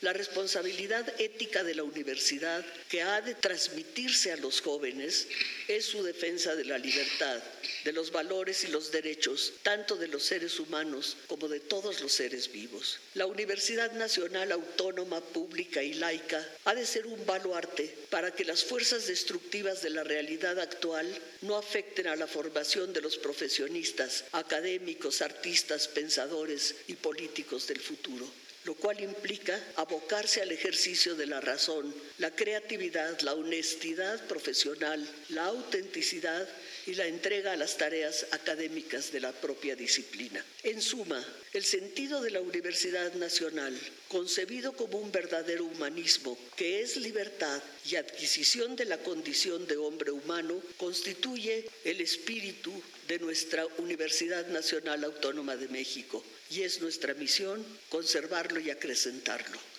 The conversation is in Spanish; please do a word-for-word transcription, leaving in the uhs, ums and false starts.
La responsabilidad ética de la universidad, que ha de transmitirse a los jóvenes, es su defensa de la libertad, de los valores y los derechos, tanto de los seres humanos como de todos los seres vivos. La Universidad Nacional Autónoma, Pública y Laica ha de ser un baluarte para que las fuerzas destructivas de la realidad actual no afecten a la formación de los profesionistas, académicos, artistas, pensadores y políticos del futuro, lo cual implica abocarse al ejercicio de la razón, la creatividad, la honestidad profesional, la autenticidad y la entrega a las tareas académicas de la propia disciplina. En suma, el sentido de la Universidad Nacional, concebido como un verdadero humanismo, que es libertad y adquisición de la condición de hombre humano, constituye el espíritu de nuestra Universidad Nacional Autónoma de México, y es nuestra misión conservarlo y acrecentarlo.